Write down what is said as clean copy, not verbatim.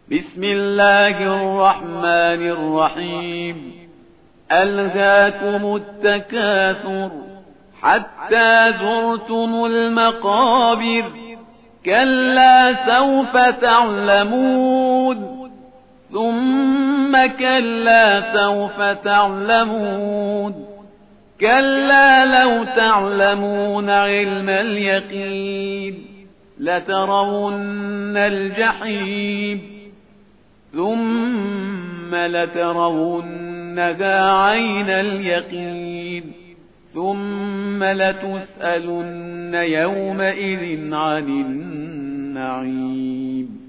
بسم الله الرحمن الرحيم. ألهاكم التكاثر حتى زرتم المقابر، كلا سوف تعلمون ثم كلا سوف تعلمون، كلا لو تعلمون علم اليقين لترون الجحيم ثم لترونها عين اليقين ثم لتسألن يومئذ عن النعيم.